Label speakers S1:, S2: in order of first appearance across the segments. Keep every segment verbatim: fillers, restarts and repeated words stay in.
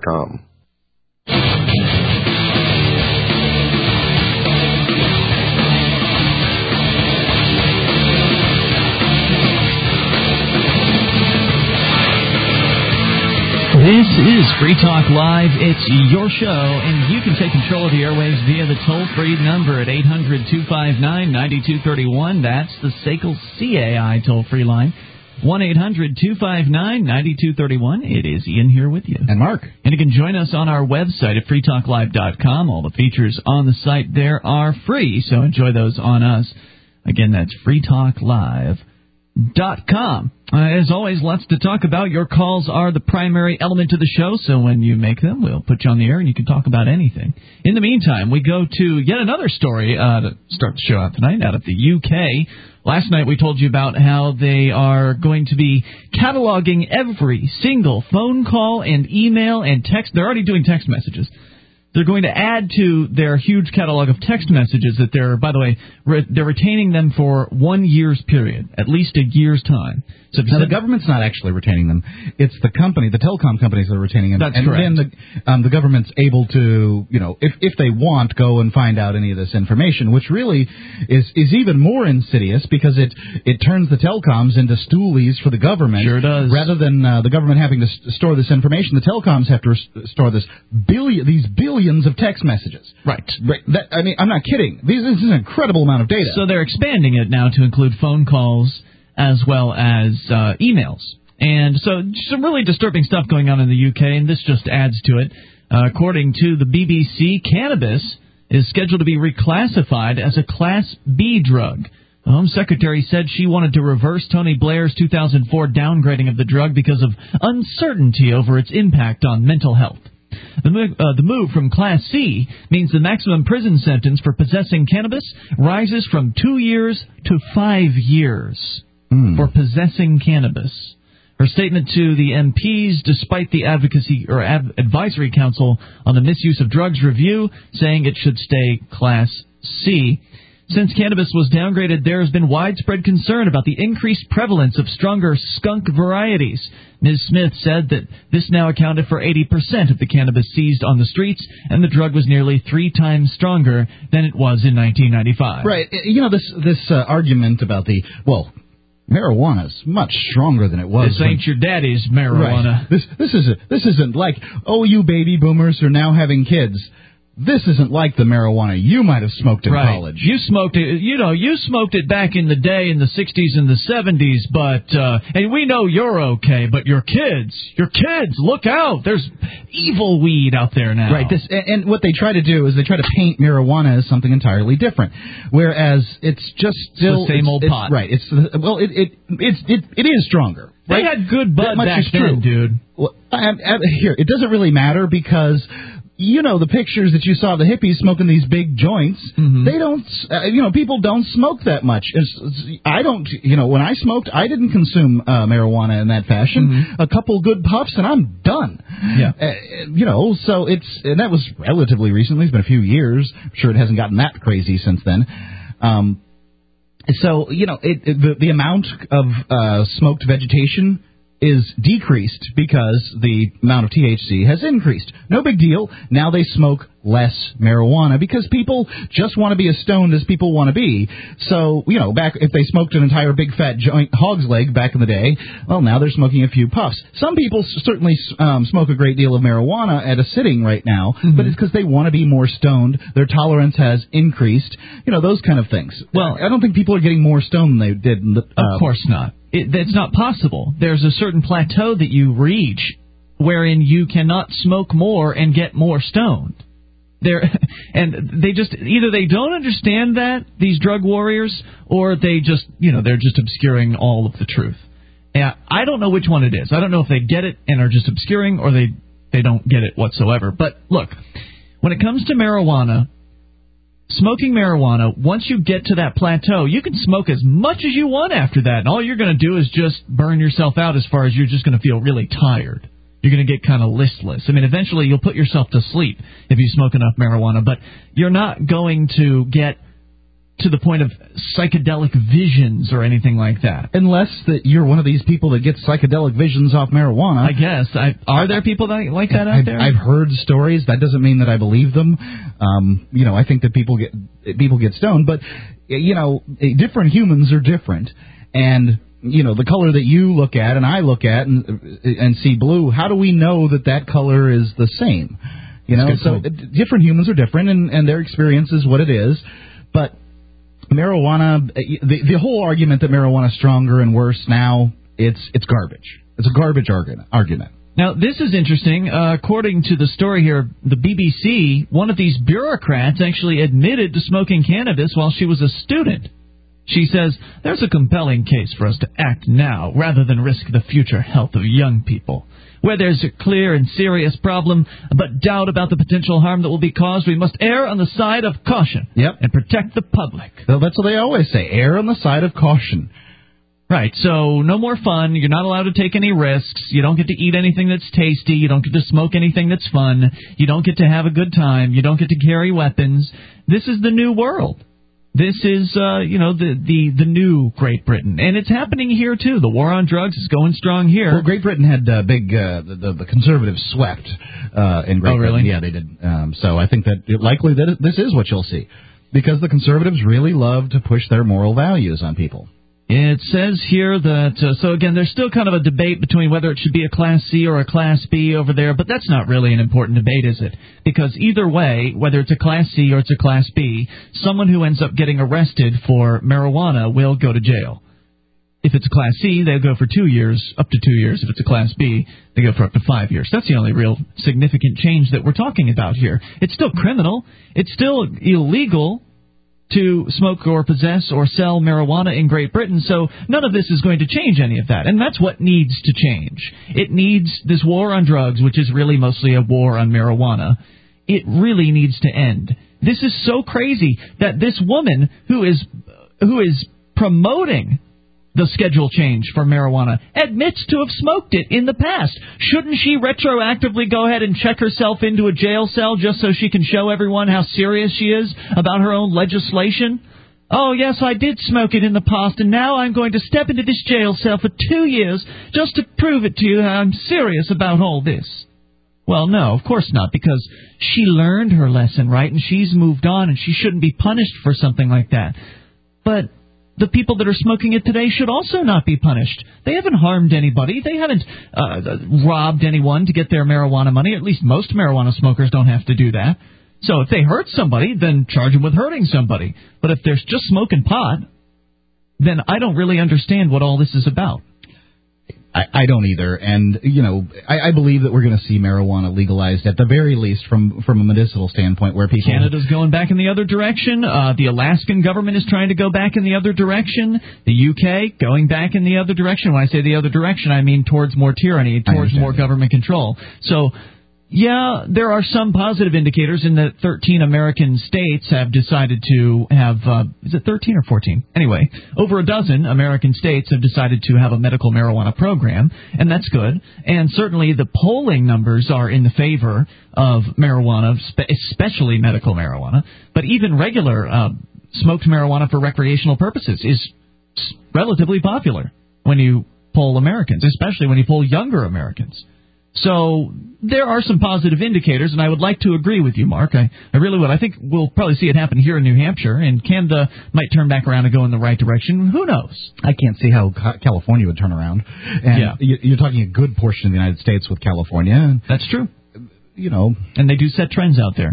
S1: com.
S2: This is Free Talk Live. It's your show, and you can take control of the airwaves via the toll-free number at eight hundred two five nine nine two three one. That's the S A C L C A I toll-free line. one eight hundred two five nine nine two three one. It is Ian here with you.
S3: And Mark.
S2: And you can join us on our website at free talk live dot com. All the features on the site there are free, so enjoy those on us. Again, that's free talk live dot com. Uh, as always, lots to talk about. Your calls are the primary element of the show, so when you make them, we'll put you on the air and you can talk about anything. In the meantime, we go to yet another story uh, to start the show out tonight out of the U K. Last night we told you about how they are going to be cataloging every single phone call and email and text. They're already doing text messages. They're going to add to their huge catalog of text messages that they're, by the way, re- they're retaining them for one year's period, at least a year's time.
S3: So now, the government's not actually retaining them. It's the company, the telecom companies that are retaining them.
S2: That's
S3: and
S2: correct.
S3: And then the, um, the government's able to, you know, if, if they want, go and find out any of this information, which really is, is even more insidious because it, it turns the telecoms into stoolies for the government.
S2: Sure does.
S3: Rather than uh, the government having to st- store this information, the telecoms have to res- store this billion, these billions of text messages.
S2: Right.
S3: Right. That, I mean, I'm not kidding. These, this is an incredible amount of data.
S2: So they're expanding it now to include phone calls as well as uh, emails. And so some really disturbing stuff going on in the U K, and this just adds to it. Uh, according to the B B C, cannabis is scheduled to be reclassified as a Class B drug. The Home Secretary said she wanted to reverse Tony Blair's two thousand four downgrading of the drug because of uncertainty over its impact on mental health. The move, uh, the move from Class C means the maximum prison sentence for possessing cannabis rises from two years to five years mm. for possessing cannabis. Her statement to the M Ps, despite the advocacy or Ad- advisory council on the misuse of drugs review, saying it should stay Class C. Since cannabis was downgraded, there has been widespread concern about the increased prevalence of stronger skunk varieties. Miz Smith said that this now accounted for eighty percent of the cannabis seized on the streets, and the drug was nearly three times stronger than it was in nineteen ninety-five.
S3: Right. You know, this this uh, argument about the, well, marijuana is much stronger than it was.
S2: This ain't your daddy's marijuana.
S3: Right. This this is this isn't like, oh, you baby boomers are now having kids. This isn't like the marijuana you might have smoked in
S2: right.
S3: college.
S2: You smoked it, you know, you smoked it back in the day in the sixties and the seventies, but, uh, and we know you're okay, but your kids, your kids, look out. There's evil weed out there now.
S3: Right. This, and, and what they try to do is they try to paint marijuana as something entirely different, whereas it's just still
S2: it's the same
S3: it's,
S2: old
S3: it's,
S2: pot.
S3: Right. It's, well, it, it, it's, it, it is stronger.
S2: They
S3: right?
S2: had good bud back then,
S3: true.
S2: dude.
S3: Well, I, I, here, it doesn't really matter because, you know, the pictures that you saw of the hippies smoking these big joints, mm-hmm. they don't, uh, you know, people don't smoke that much. It's, it's, I don't, you know, when I smoked, I didn't consume uh, marijuana in that fashion. Mm-hmm. A couple good puffs and I'm done.
S2: Yeah.
S3: Uh, you know, so it's, and that was relatively recently. It's been a few years. I'm sure it hasn't gotten that crazy since then. Um, so, you know, it, it, the, the amount of uh, smoked vegetation is decreased because the amount of T H C has increased. No big deal. Now they smoke less marijuana because people just want to be as stoned as people want to be. So, you know, back if they smoked an entire big fat joint hog's leg back in the day, well, now they're smoking a few puffs. Some people certainly um, smoke a great deal of marijuana at a sitting right now, mm-hmm. but it's because they want to be more stoned. Their tolerance has increased. You know, those kind of things. Well, I don't think people are getting more stoned than they did. In the, uh,
S2: of course not. It, it's not possible. There's a certain plateau that you reach wherein you cannot smoke more and get more stoned. There, and they just either they don't understand that, these drug warriors, or they just, you know, they're just obscuring all of the truth. Yeah, I don't know which one it is. I don't know if they get it and are just obscuring, or they they don't get it whatsoever. But look, when it comes to marijuana, smoking marijuana, once you get to that plateau, you can smoke as much as you want after that, and all you're going to do is just burn yourself out as far as you're just going to feel really tired. You're going to get kind of listless. I mean, eventually you'll put yourself to sleep if you smoke enough marijuana, but you're not going to get to the point of psychedelic visions or anything like that.
S3: Unless that you're one of these people that gets psychedelic visions off marijuana.
S2: I guess. I, are there people that like that out
S3: I've,
S2: there?
S3: I've heard stories. That doesn't mean that I believe them. Um, you know, I think that people get people get stoned, but you know, different humans are different, and you know, the color that you look at and I look at and and see blue. How do we know that that color is the same? You know, so point. Different humans are different, and, and their experience is what it is. But marijuana, the the whole argument that marijuana is stronger and worse now, it's it's garbage. It's a garbage argument. argument.
S2: Now, this is interesting. Uh, according to the story here, the B B C, one of these bureaucrats actually admitted to smoking cannabis while she was a student. She says, there's a compelling case for us to act now rather than risk the future health of young people. Where there's a clear and serious problem, but doubt about the potential harm that will be caused, we must err on the side of caution
S3: yep.
S2: and protect the public.
S3: So that's what they always say, err on the side of caution.
S2: Right, so no more fun. You're not allowed to take any risks. You don't get to eat anything that's tasty. You don't get to smoke anything that's fun. You don't get to have a good time. You don't get to carry weapons. This is the new world. This is, uh, you know, the, the, the new Great Britain. And it's happening here, too. The war on drugs is going strong here.
S3: Well, Great Britain had uh, big, uh, the, the, the conservatives swept uh, in Great
S2: oh, really?
S3: Britain. Yeah, they did. Um, so I think that it, likely that this is what you'll see. Because the conservatives really love to push their moral values on people.
S2: It says here that, uh, so again, there's still kind of a debate between whether it should be a Class C or a Class B over there, but that's not really an important debate, is it? Because either way, whether it's a Class C or it's a Class B, someone who ends up getting arrested for marijuana will go to jail. If it's a Class C, they'll go for two years, up to two years. If it's a Class B, they go for up to five years. That's the only real significant change that we're talking about here. It's still criminal. It's still illegal to smoke or possess or sell marijuana in Great Britain, so none of this is going to change any of that. And that's what needs to change. It needs this war on drugs, which is really mostly a war on marijuana. It really needs to end. This is so crazy that this woman who is who is promoting the schedule change for marijuana admits to have smoked it in the past. Shouldn't she retroactively go ahead and check herself into a jail cell just so she can show everyone how serious she is about her own legislation? Oh, yes, I did smoke it in the past, and now I'm going to step into this jail cell for two years just to prove it to you that I'm serious about all this. Well, no, of course not, because she learned her lesson, right, and she's moved on, and she shouldn't be punished for something like that. But the people that are smoking it today should also not be punished. They haven't harmed anybody. They haven't uh, robbed anyone to get their marijuana money. At least most marijuana smokers don't have to do that. So if they hurt somebody, then charge them with hurting somebody. But if they're just smoking pot, then I don't really understand what all this is about.
S3: I, I don't either, and you know, I, I believe that we're going to see marijuana legalized at the very least from from a medicinal standpoint, where people.
S2: Canada's going back in the other direction. Uh, the Alaskan government is trying to go back in the other direction. The U K going back in the other direction. When I say the other direction, I mean towards more tyranny, towards more government control. So. Yeah, there are some positive indicators in that thirteen American states have decided to have, uh, is it thirteen or fourteen? Anyway, over a dozen American states have decided to have a medical marijuana program, and that's good. And certainly the polling numbers are in the favor of marijuana, especially medical marijuana. But even regular uh, smoked marijuana for recreational purposes is relatively popular when you poll Americans, especially when you poll younger Americans. So there are some positive indicators, and I would like to agree with you, Mark. I, I really would. I think we'll probably see it happen here in New Hampshire, and Canada might turn back around and go in the right direction. Who knows?
S3: I can't see how California would turn around. And
S2: yeah.
S3: You're talking a good portion of the United States with California.
S2: That's true.
S3: You know.
S2: And they do set trends out there.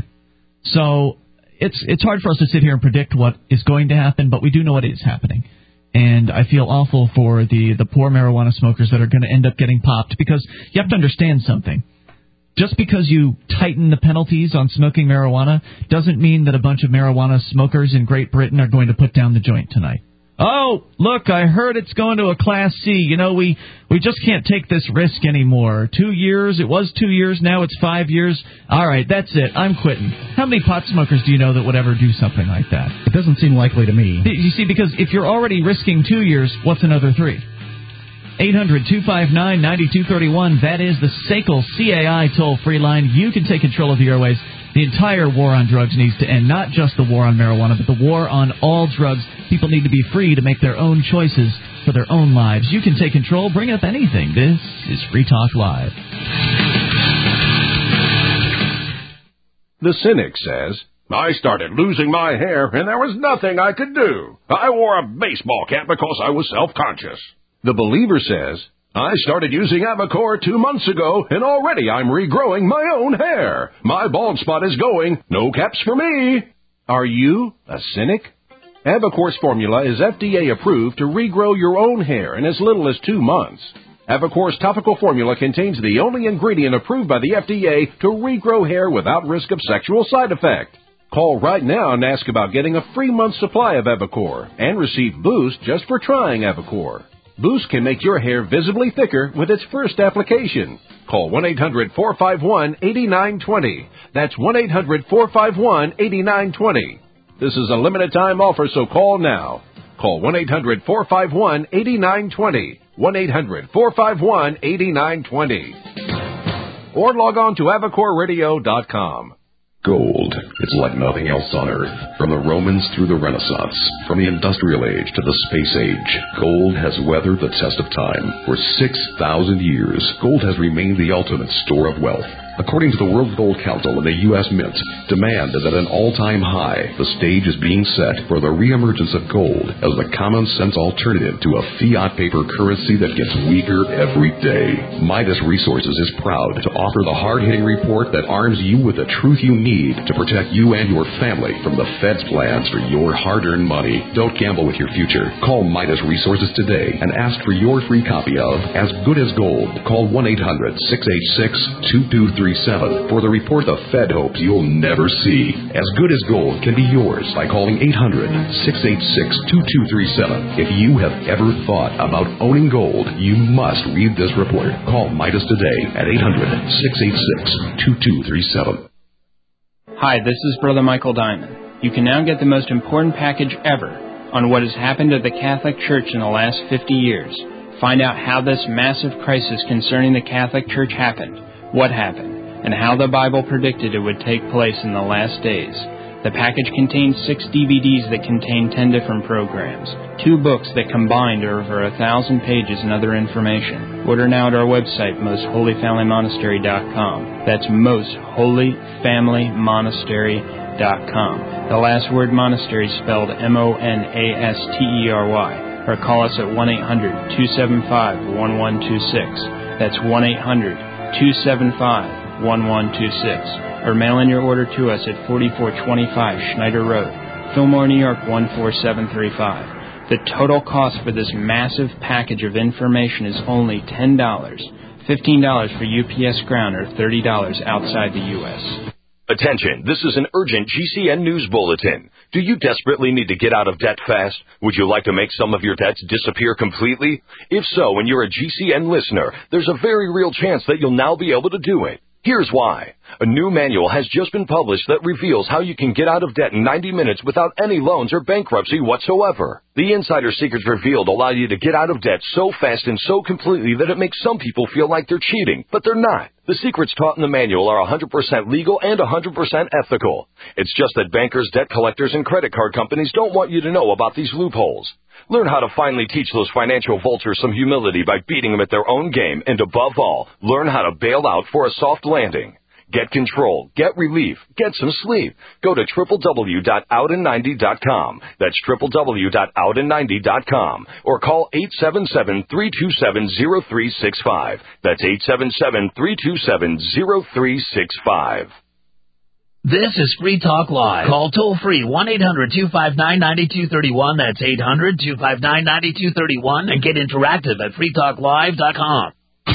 S2: So it's it's hard for us to sit here and predict what is going to happen, but we do know what is happening. And I feel awful for the, the poor marijuana smokers that are going to end up getting popped, because you have to understand something. Just because you tighten the penalties on smoking marijuana doesn't mean that a bunch of marijuana smokers in Great Britain are going to put down the joint tonight. Oh, look, I heard it's going to a Class C. You know, we, we just can't take this risk anymore. Two years, it was two years, now it's five years. All right, that's it, I'm quitting. How many pot smokers do you know that would ever do something like that?
S3: It doesn't seem likely to me.
S2: You see, because if you're already risking two years, what's another three? eight hundred two five nine nine two three one, that is the S A C L C A I toll-free line. You can take control of the airways. The entire war on drugs needs to end, not just the war on marijuana, but the war on all drugs. People need to be free to make their own choices for their own lives. You can take control, bring up anything. This is Free Talk Live.
S1: The cynic says, I started losing my hair, and there was nothing I could do. I wore a baseball cap because I was self-conscious. The believer says, I started using Avocor two months ago, and already I'm regrowing my own hair. My bald spot is going. No caps for me. Are you a cynic? Avocor's formula is F D A approved to regrow your own hair in as little as two months. Avocor's topical formula contains the only ingredient approved by the F D A to regrow hair without risk of sexual side effect. Call right now and ask about getting a free month supply of Avocor and receive Boost just for trying Avocor. Boost can make your hair visibly thicker with its first application. Call one eight hundred four five one eight nine two zero. That's one eight hundred four five one eight nine two zero. This is a limited time offer, so call now. Call one eight hundred four five one eight nine two zero. one eight hundred four five one eight nine two zero. Or log on to avocor radio dot com.
S4: Gold. It's like nothing else on Earth. From the Romans through the Renaissance, from the Industrial Age to the Space Age, gold has weathered the test of time. For six thousand years, gold has remained the ultimate store of wealth. According to the World Gold Council and the U S Mint, demand is at an all-time high. The stage is being set for the reemergence of gold as the common-sense alternative to a fiat paper currency that gets weaker every day. Midas Resources is proud to offer the hard-hitting report that arms you with the truth you need to protect you and your family from the Fed's plans for your hard-earned money. Don't gamble with your future. Call Midas Resources today and ask for your free copy of As Good as Gold. Call one eight hundred six eight six two two three seven for the report the Fed hopes you'll never see. As Good as Gold can be yours by calling eight hundred six eight six two two three seven. If you have ever thought about owning gold, you must read this report. Call Midas today at eight hundred six eight six two two three seven.
S5: Hi, this is Brother Michael Diamond. You can now get the most important package ever on what has happened to the Catholic Church in the last fifty years. Find out how this massive crisis concerning the Catholic Church happened, what happened, and how the Bible predicted it would take place in the last days. The package contains six D V Ds that contain ten different programs, two books that combined are over a thousand pages and other information. Order now at our website, most holy family monastery dot com. That's most holy family monastery dot com. The last word monastery spelled M O N A S T E R Y. Or call us at one eight hundred two seven five one one two six. That's one eight hundred two seven five one one two six. Or mail in your order to us at forty-four twenty-five Schneider Road, Fillmore, New York one four seven three five. The total cost for this massive package of information is only ten dollars, fifteen dollars for U P S ground, or thirty dollars outside the U S
S6: Attention, this is an urgent G C N News Bulletin. Do you desperately need to get out of debt fast? Would you like to make some of your debts disappear completely? If so, and you're a G C N listener, there's a very real chance that you'll now be able to do it. Here's why. A new manual has just been published that reveals how you can get out of debt in ninety minutes without any loans or bankruptcy whatsoever. The insider secrets revealed allow you to get out of debt so fast and so completely that it makes some people feel like they're cheating, but they're not. The secrets taught in the manual are one hundred percent legal and one hundred percent ethical. It's just that bankers, debt collectors, and credit card companies don't want you to know about these loopholes. Learn how to finally teach those financial vultures some humility by beating them at their own game, and above all, learn how to bail out for a soft landing. Get control, get relief, get some sleep. Go to w w w dot out in ninety dot com. That's w w w dot out in ninety dot com. Or call eight seven seven, three two seven, zero three six five. That's eight seven seven, three two seven, zero three six five.
S7: This is Free Talk Live. Call toll-free one eight hundred two five nine nine two three one. That's eight hundred two five nine nine two three one. And get interactive at free talk live dot com.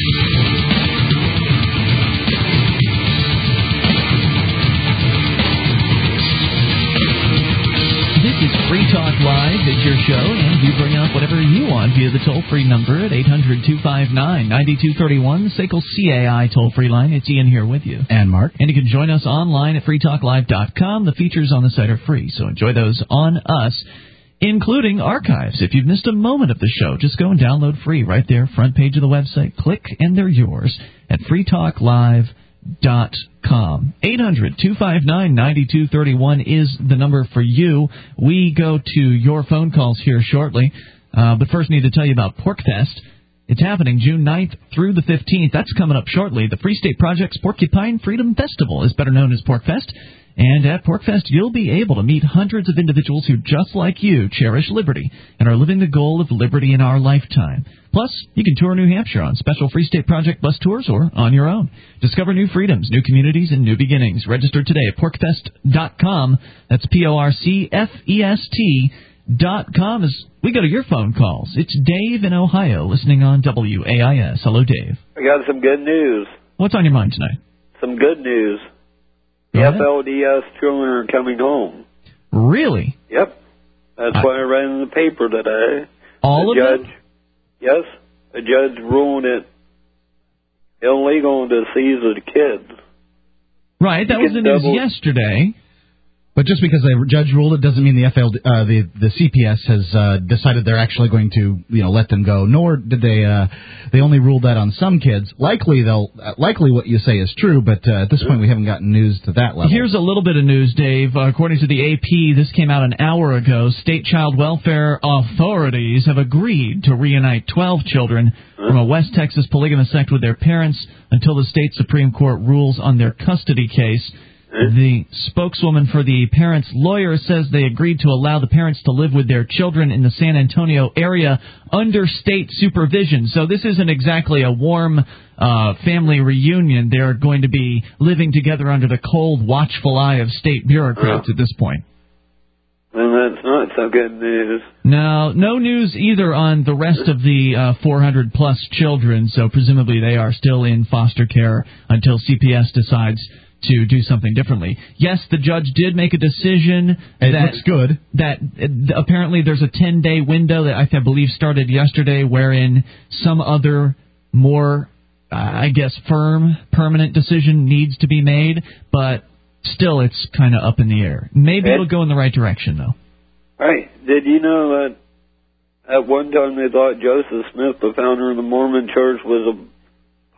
S2: This is Free Talk Live. It's your show, and you bring up whatever you want via the toll-free number at eight hundred two five nine nine two three one, the S A C L C A I toll-free line. It's Ian here with you.
S3: And Mark.
S2: And you can join us online at free talk live dot com. The features on the site are free, so enjoy those on us, including archives. If you've missed a moment of the show, just go and download free right there, front page of the website. Click, and they're yours at free talk live dot com. eight hundred, two five nine, nine two three one is the number for you. We go to your phone calls here shortly, uh, but first need to tell you about PorcFest. It's happening June ninth through the fifteenth. That's coming up shortly. The Free State Project's Porcupine Freedom Festival is better known as PorcFest. And at PorcFest, you'll be able to meet hundreds of individuals who, just like you, cherish liberty and are living the goal of liberty in our lifetime. Plus, you can tour New Hampshire on special Free State Project bus tours or on your own. Discover new freedoms, new communities, and new beginnings. Register today at porc fest dot com. That's P O R C F E S T dot com as we go to your phone calls. It's Dave in Ohio listening on W A I S. Hello, Dave.
S8: I got some good news.
S2: What's on your mind tonight?
S8: Some good news. The F L D S children are coming home.
S2: Really?
S8: Yep. That's I, what I read in the paper today.
S2: All
S8: the
S2: of
S8: judge,
S2: them?
S8: Yes. The judge ruled it illegal to seize the kids.
S2: Right. That
S8: you
S2: was the news
S8: double,
S2: yesterday.
S3: But just because the judge ruled it doesn't mean the F L D, uh, the the C P S has uh, decided they're actually going to you know let them go. Nor did they uh, they only ruled that on some kids. Likely they'll uh, likely what you say is true, but uh, at this point we haven't gotten news to that level.
S2: Here's a little bit of news, Dave. Uh, according to the A P, this came out an hour ago. State child welfare authorities have agreed to reunite twelve children from a West Texas polygamous sect with their parents until the state Supreme Court rules on their custody case. The spokeswoman for the parents' lawyer says they agreed to allow the parents to live with their children in the San Antonio area under state supervision. So this isn't exactly a warm uh, family reunion. They're going to be living together under the cold, watchful eye of state bureaucrats oh. at this point.
S8: Well, that's not so good news.
S2: No, no news either on the rest of the uh, four hundred plus children, so presumably they are still in foster care until C P S decides to do something differently. Yes, the judge did make a decision.
S3: It
S2: that,
S3: looks good.
S2: That uh, apparently there's a ten-day window that I believe started yesterday wherein some other more, uh, I guess, firm, permanent decision needs to be made, but still it's kind of up in the air. Maybe Ed, it'll go in the right direction, though.
S8: Right. Did you know that at one time they thought Joseph Smith, the founder of the Mormon Church, was a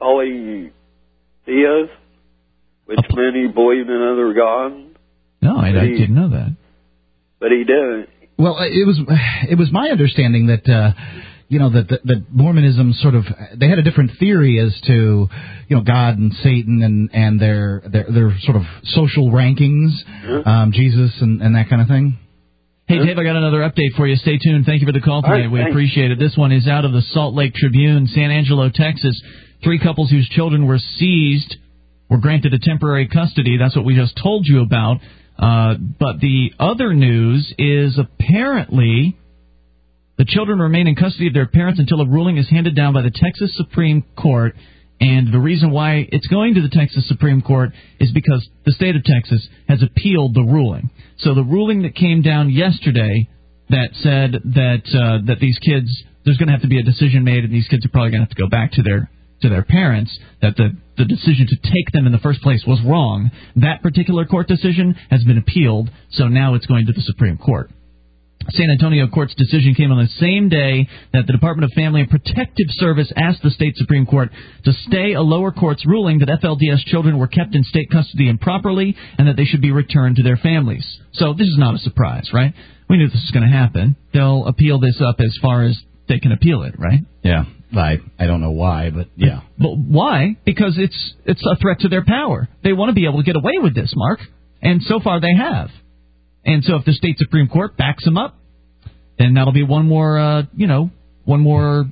S8: polytheist? Which oh. meant he believed in other gods?
S2: No, I, I
S8: he,
S2: didn't know that.
S8: But he did.
S3: Well, it was it was my understanding that uh, you know that, that that Mormonism sort of they had a different theory as to you know God and Satan and, and their their their sort of social rankings, mm-hmm. um, Jesus and, and that kind of thing.
S2: Hey, Dave, I got another update for you. Stay tuned. Thank you for the call today.
S8: Right,
S2: we
S8: thanks.
S2: appreciate it. This one is out of the Salt Lake Tribune, San Angelo, Texas. Three couples whose children were seized were granted a temporary custody. That's what we just told you about. Uh, but the other news is apparently the children remain in custody of their parents until a ruling is handed down by the Texas Supreme Court. And the reason why it's going to the Texas Supreme Court is because the state of Texas has appealed the ruling. So the ruling that came down yesterday that said that uh, that these kids, there's going to have to be a decision made, and these kids are probably going to have to go back to their to their parents, that the, the decision to take them in the first place was wrong. That particular court decision has been appealed, so now it's going to the Supreme Court. San Antonio Court's decision came on the same day that the Department of Family and Protective Service asked the state Supreme Court to stay a lower court's ruling that F L D S children were kept in state custody improperly and that they should be returned to their families. So this is not a surprise, right? We knew this was going to happen. They'll appeal this up as far as they can appeal it, right?
S3: Yeah. I I don't know why, but yeah.
S2: But why? Because it's it's a threat to their power. They want to be able to get away with this, Mark. And so far they have. And so if the state Supreme Court backs them up, then that'll be one more, uh, you know, one more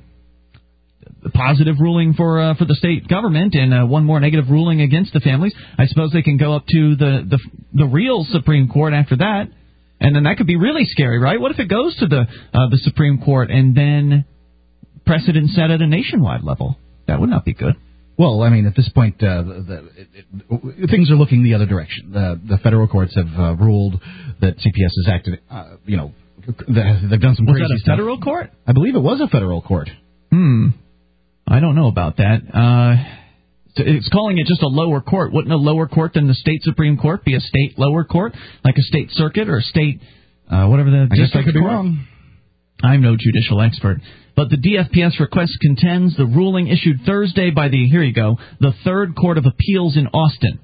S2: positive ruling for uh, for the state government and uh, one more negative ruling against the families. I suppose they can go up to the, the, the real Supreme Court after that. And then that could be really scary, right? What if it goes to the uh, the Supreme Court and then precedent set at a nationwide level? That would not be good.
S3: Well, I mean, at this point, uh, the, the, it, it, things are looking the other direction. The, the federal courts have uh, ruled that C P S has acted, uh, you know, they've done some
S2: was
S3: crazy
S2: that a
S3: stuff.
S2: federal court?
S3: I believe it was a federal court.
S2: Hmm. I don't know about that. Uh, it's calling it just a lower court. Wouldn't a lower court than the state Supreme Court be a state lower court, like a state circuit or a state, uh, whatever the
S3: I
S2: district
S3: guess I could
S2: court?
S3: be wrong.
S2: I'm no judicial expert. But the D F P S request contends the ruling issued Thursday by the, here you go, the Third Court of Appeals in Austin.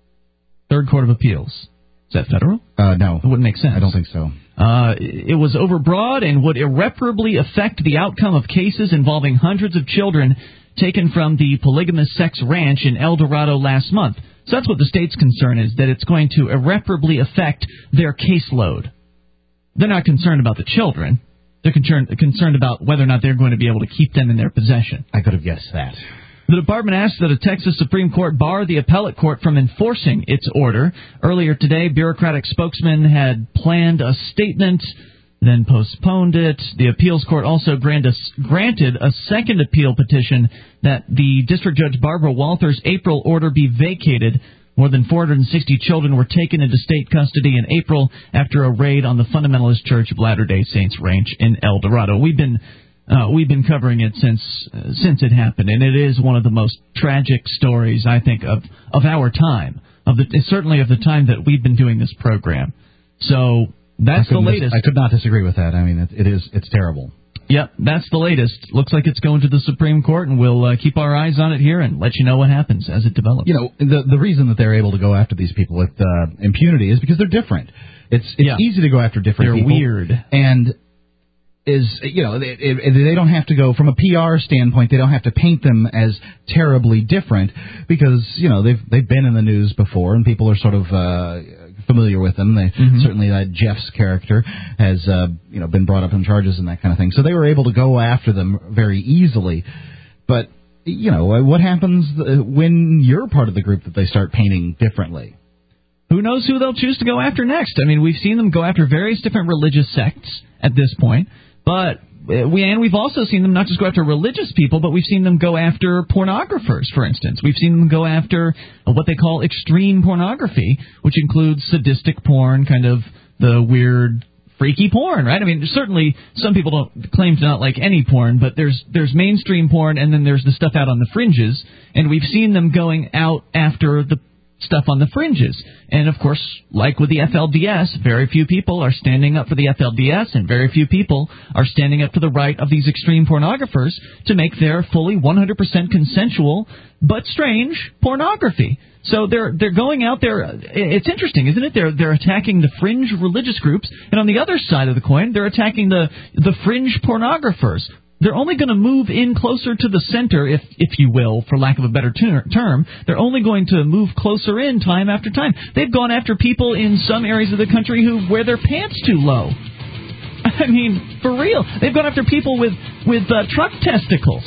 S2: Third Court of Appeals. Is that federal?
S3: Uh, no.
S2: It wouldn't make sense.
S3: I don't think so.
S2: Uh, it was overbroad and would irreparably affect the outcome of cases involving hundreds of children taken from the polygamous sex ranch in El Dorado last month. So that's what the state's concern is, that it's going to irreparably affect their caseload. They're not concerned about the children. They're concerned, concerned about whether or not they're going to be able to keep them in their possession.
S3: I could have guessed that.
S2: The department asked that a Texas Supreme Court bar the appellate court from enforcing its order. Earlier today, bureaucratic spokesman had planned a statement, then postponed it. The appeals court also granted a second appeal petition that the district judge Barbara Walters' April order be vacated. More than four hundred sixty children were taken into state custody in April after a raid on the Fundamentalist Church of Latter-day Saints Ranch in El Dorado. We've been uh, we've been covering it since uh, since it happened, and it is one of the most tragic stories, I think, of of our time, of the certainly of the time that we've been doing this program. So that's the latest.
S3: Dis- I could not disagree with that. I mean, it, it is it's terrible.
S2: Yep, that's the latest. Looks like it's going to the Supreme Court, and we'll uh, keep our eyes on it here and let you know what happens as it develops.
S3: You know, the the reason that they're able to go after these people with uh, impunity is because they're different. It's it's
S2: yeah.
S3: easy to go after different
S2: they're
S3: people.
S2: They're weird.
S3: And is, you know, they, they don't have to go, from a P R standpoint, they don't have to paint them as terribly different because, you know, they've they've been in the news before and people are sort of uh, familiar with them. They mm-hmm. Certainly that Jeff's character has, uh, you know, been brought up on charges and that kind of thing. So they were able to go after them very easily. But, you know, what happens when you're part of the group that they start painting differently?
S2: Who knows who they'll choose to go after next? I mean, we've seen them go after various different religious sects at this point. But we and we've also seen them not just go after religious people, but we've seen them go after pornographers, for instance. We've seen them go after what they call extreme pornography, which includes sadistic porn, kind of the weird, freaky porn, right? I mean, certainly some people don't claim to not like any porn, but there's there's mainstream porn, and then there's the stuff out on the fringes. And we've seen them going out after the stuff on the fringes. And, of course, like with the F L D S, very few people are standing up for the F L D S, and very few people are standing up for the right of these extreme pornographers to make their fully one hundred percent consensual but strange pornography. So they're they're going out there. It's interesting, isn't it? They're they're attacking the fringe religious groups, and on the other side of the coin, they're attacking the the fringe pornographers. They're only going to move in closer to the center, if if you will, for lack of a better ter- term. They're only going to move closer in time after time. They've gone after people in some areas of the country who wear their pants too low. I mean, for real. They've gone after people with, with uh, truck testicles.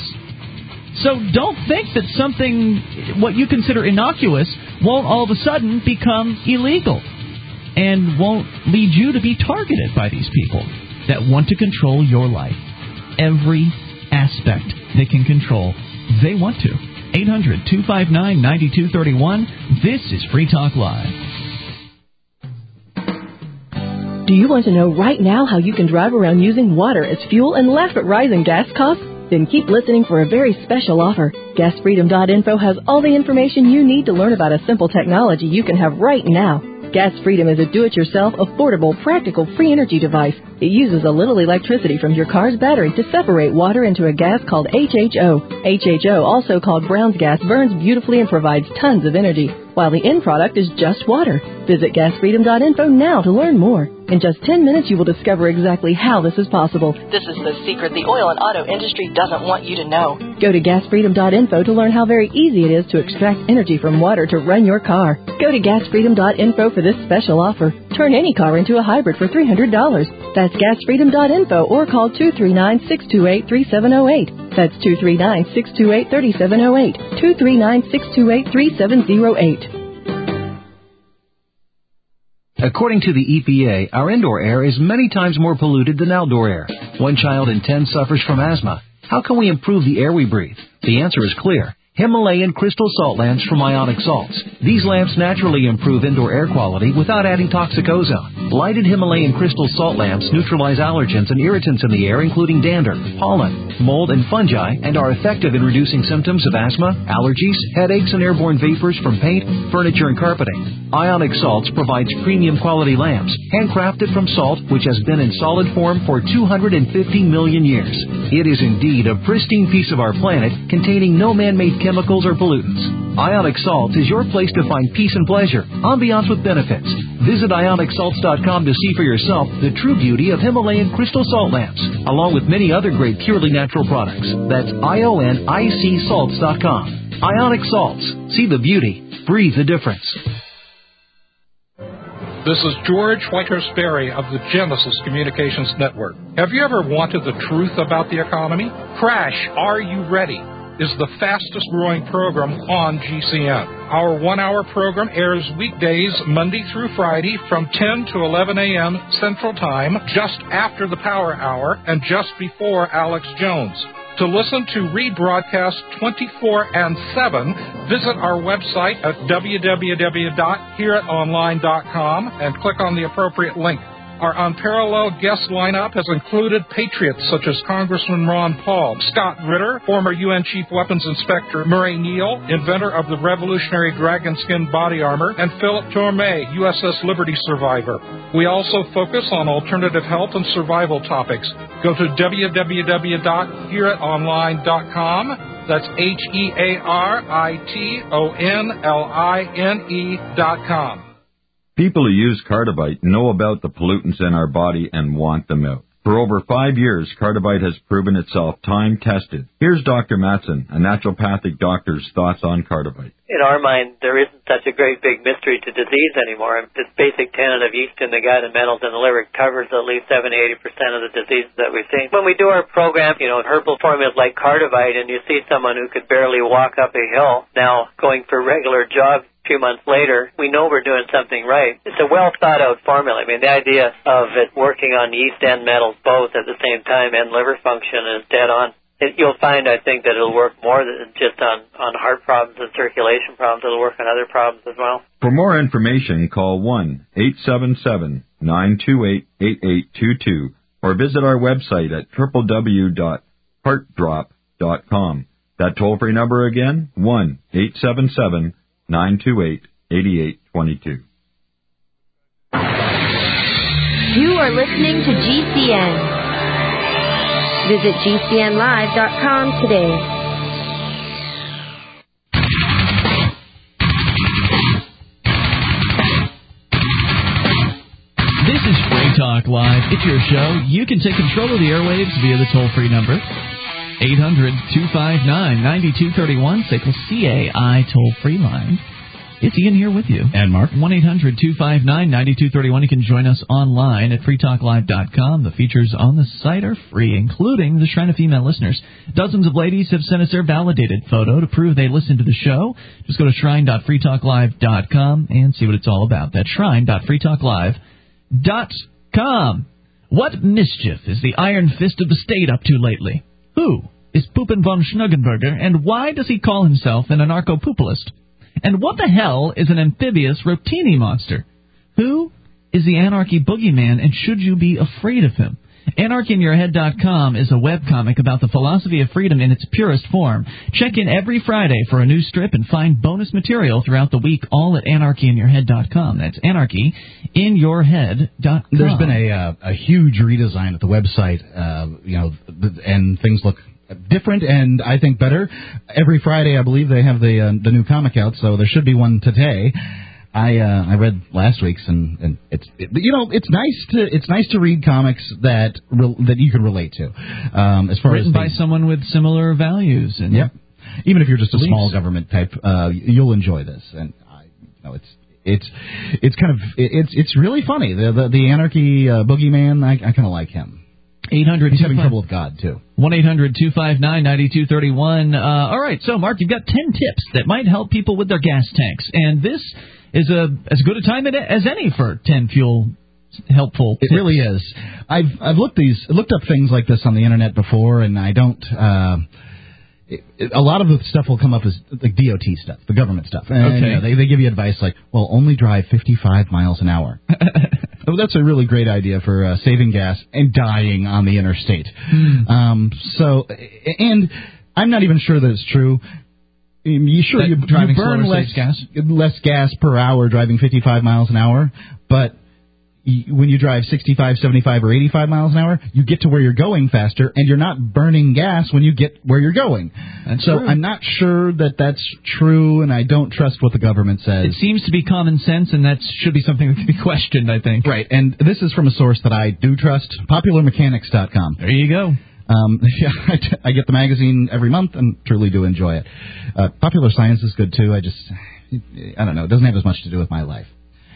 S2: So don't think that something, what you consider innocuous, won't all of a sudden become illegal and won't lead you to be targeted by these people that want to control your life. Every aspect they can control, they want to. eight hundred two five nine nine two three one. This is Free Talk Live.
S9: Do you want to know right now how you can drive around using water as fuel and laugh at rising gas costs? Then keep listening for a very special offer. gas freedom dot info has all the information you need to learn about a simple technology you can have right now. Gas Freedom is a do-it-yourself, affordable, practical, free energy device. It uses a little electricity from your car's battery to separate water into a gas called H H O. H H O, also called Brown's gas, burns beautifully and provides tons of energy, while the end product is just water. Visit gas freedom dot info now to learn more. In just ten minutes, you will discover exactly how this is possible. This is the secret the oil and auto industry doesn't want you to know. Go to gas freedom dot info to learn how very easy it is to extract energy from water to run your car. Go to gas freedom dot info for this special offer. Turn any car into a hybrid for three hundred dollars. That's gas freedom dot info or call two three nine, six two eight, three seven zero eight. That's two three nine, six two eight, three seven zero eight. two three nine, six two eight, three seven zero eight.
S10: According to the E P A, our indoor air is many times more polluted than outdoor air. One child in ten suffers from asthma. How can we improve the air we breathe? The answer is clear. Himalayan crystal salt lamps from Ionic Salts. These lamps naturally improve indoor air quality without adding toxic ozone. Lighted Himalayan crystal salt lamps neutralize allergens and irritants in the air, including dander, pollen, mold, and fungi, and are effective in reducing symptoms of asthma, allergies, headaches, and airborne vapors from paint, furniture, and carpeting. Ionic Salts provides premium quality lamps, handcrafted from salt, which has been in solid form for two hundred fifty million years. It is indeed a pristine piece of our planet, containing no man-made chemicals or pollutants. Ionic Salts is your place to find peace and pleasure, ambiance with benefits. Visit ionic salts dot com to see for yourself the true beauty of Himalayan crystal salt lamps, along with many other great purely natural products. That's I O N I C salts dot com. Ionic Salts. See the beauty. Breathe the difference.
S11: This is George Whitehurst Berry of the Genesis Communications Network. Have you ever wanted the truth about the economy? Crash, Are You Ready? Is the fastest growing program on G C N. Our one-hour program airs weekdays Monday through Friday from ten to eleven a.m. Central Time, just after the Power Hour and just before Alex Jones. To listen to rebroadcast twenty-four and seven, visit our website at w w w dot hear it online dot com and click on the appropriate link. Our unparalleled guest lineup has included patriots such as Congressman Ron Paul, Scott Ritter, former U N Chief Weapons Inspector Murray Neal, inventor of the revolutionary dragon skin body armor, and Philip Tormé, U S S Liberty survivor. We also focus on alternative health and survival topics. Go to w w w dot hear it online dot com. That's H E A R I T O N L I N E dot com.
S12: People who use Cardivite know about the pollutants in our body and want them out. For over five years, Cardivite has proven itself time-tested. Here's Doctor Matson, a naturopathic doctor's thoughts on Cardivite.
S13: In our mind, there isn't such a great big mystery to disease anymore. This basic tenet of yeast in the gut and metals in the liver covers at least seventy to eighty percent of the diseases that we see. When we do our program, you know, herbal formulas like Cardivite, and you see someone who could barely walk up a hill now going for regular jogs a few months later, we know we're doing something right. It's a well-thought-out formula. I mean, the idea of it working on yeast and metals both at the same time and liver function is dead on. It, you'll find, I think, that it'll work more than just on, on heart problems and circulation problems. It'll work on other problems as well.
S12: For more information, call one eight seven seven, nine two eight, eight eight two two or visit our website at w w w dot heart drop dot com. That toll-free number again, one eight seven seven, nine two eight, eight eight two two.
S14: You are listening to G C N. Visit G C N live dot com today.
S2: This is Free Talk Live. It's your show. You can take control of the airwaves via the toll-free number, eight hundred, two five nine, nine two three one, S A C L C A I toll-free line. It's Ian here with you.
S3: And Mark.
S2: one eight hundred, two five nine, nine two three one. You can join us online at free talk live dot com. The features on the site are free, including the Shrine of Female Listeners. Dozens of ladies have sent us their validated photo to prove they listen to the show. Just go to shrine dot free talk live dot com and see what it's all about. That's shrine dot free talk live dot com. What mischief is the Iron Fist of the State up to lately? Who is Poopin von Schnuggenberger, and why does he call himself an anarcho-poopulist? And what the hell is an amphibious Rotini monster? Who is the Anarchy Boogeyman, and should you be afraid of him? anarchy in your head dot com is a webcomic about the philosophy of freedom in its purest form. Check in every Friday for a new strip and find bonus material throughout the week, all at anarchy in your head dot com. That's anarchy in your head dot com.
S3: There's been a uh, a huge redesign of the website, uh, you know, and things look different and I think better. Every Friday, I believe, they have the uh, the new comic out, so there should be one today. I uh, I read last week's, and, and it's it, you know it's nice to it's nice to read comics that re- that you can relate to. Um, as far
S2: written
S3: as the,
S2: by someone with similar values, and
S3: yeah, even if you're just a
S2: beliefs.
S3: small government type, uh, you'll enjoy this. And I, you know, it's it's it's kind of it's it's really funny. The the, the Anarchy uh, Boogeyman, I, I kind of like him.
S2: eight hundred
S3: He's having trouble with God, too.
S2: one eight hundred, two five nine, nine two three one. Uh, all right, so, Mark, you've got ten tips that might help people with their gas tanks. And this is a as good a time as any for ten fuel helpful tips.
S3: It really is. I've I've looked these looked up things like this on the Internet before, and I don't... Uh, it, it, a lot of the stuff will come up as like D O T stuff, the government stuff. And,
S2: Okay.
S3: you know, they, they give you advice like, well, only drive fifty-five miles an hour. Oh, that's a really great idea for uh, saving gas and dying on the interstate.
S2: Hmm.
S3: Um, so, and I'm not even sure that it's true. You sure
S2: That
S3: you,
S2: driving
S3: you burn
S2: slower
S3: less
S2: saves gas?
S3: less gas per hour driving fifty-five miles an hour, but y- when you drive sixty-five, seventy-five, or eighty-five miles an hour, you get to where you're going faster, and you're not burning gas when you get where you're going.
S2: That's
S3: so
S2: true.
S3: I'm not sure that that's true, and I don't trust what the government says.
S2: It seems to be common sense, and that should be something that can be questioned, I think.
S3: Right, and this is from a source that I do trust, popular mechanics dot com.
S2: There you go.
S3: Um, yeah, I, t- I get the magazine every month and truly do enjoy it. Uh, Popular Science is good, too. I just, I don't know, it doesn't have as much to do with my life.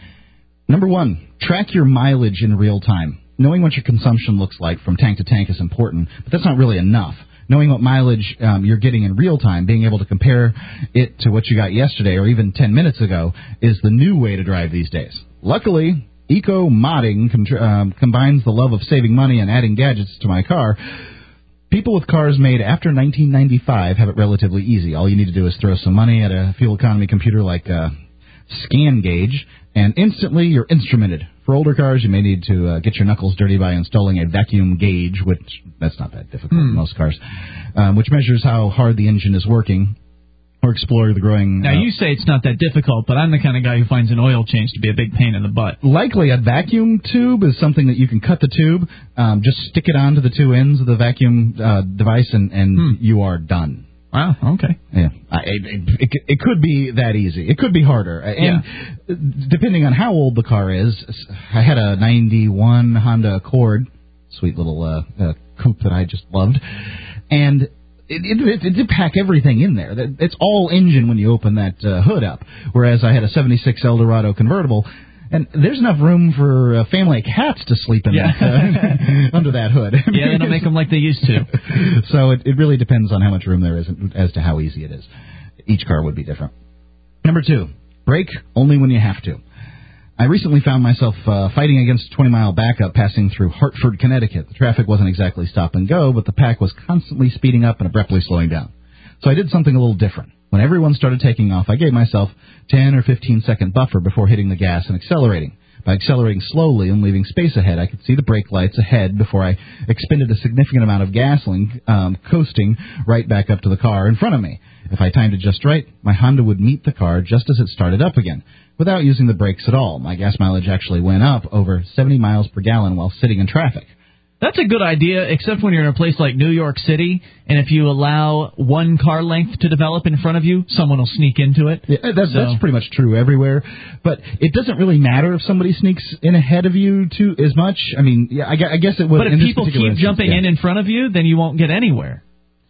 S3: Number one, track your mileage in real time. Knowing what your consumption looks like from tank to tank is important, but that's not really enough. Knowing what mileage um, you're getting in real time, being able to compare it to what you got yesterday or even ten minutes ago is the new way to drive these days. Luckily, eco-modding con- um, combines the love of saving money and adding gadgets to my car. People with cars made after nineteen ninety-five have it relatively easy. All you need to do is throw some money at a fuel economy computer like uh, Scan Gauge, and instantly you're instrumented. For older cars, you may need to uh, get your knuckles dirty by installing a vacuum gauge, which that's not that difficult in most cars, um, which measures how hard the engine is working, or explore the growing...
S2: Now,
S3: uh,
S2: you say it's not that difficult, but I'm the kind of guy who finds an oil change to be a big pain in the butt.
S3: Likely a vacuum tube is something that you can cut the tube, um, just stick it onto the two ends of the vacuum uh, device, and, and hmm. you are done.
S2: Wow, okay.
S3: Yeah, I, it, it, it could be that easy. It could be harder. And yeah. Depending on how old the car is, I had a ninety-one Honda Accord, sweet little uh, uh, coupe that I just loved, and... It, it, it did pack everything in there. It's all engine when you open that uh, hood up, whereas I had a seventy-six Eldorado convertible, and there's enough room for a family of cats to sleep in
S2: yeah.
S3: that, uh, under that hood.
S2: Yeah, they don't make them like they used to.
S3: So it, it really depends on how much room there is as to how easy it is. Each car would be different. Number two, brake only when you have to. I recently found myself uh, fighting against a twenty-mile backup passing through Hartford, Connecticut. The traffic wasn't exactly stop and go, but the pack was constantly speeding up and abruptly slowing down. So I did something a little different. When everyone started taking off, I gave myself ten or fifteen second buffer before hitting the gas and accelerating. By accelerating slowly and leaving space ahead, I could see the brake lights ahead before I expended a significant amount of gasoline, um, coasting right back up to the car in front of me. If I timed it just right, my Honda would meet the car just as it started up again, without using the brakes at all. My gas mileage actually went up over seventy miles per gallon while sitting in traffic.
S2: That's a good idea, except when you're in a place like New York City, and if you allow one car length to develop in front of you, someone will sneak into it.
S3: Yeah, that's,
S2: so.
S3: that's pretty much true everywhere. But it doesn't really matter if somebody sneaks in ahead of you too as much. I mean, yeah, I, I guess it would.
S2: But if
S3: in
S2: people
S3: keep
S2: instance, jumping
S3: yeah.
S2: in in front of you, then you won't get anywhere.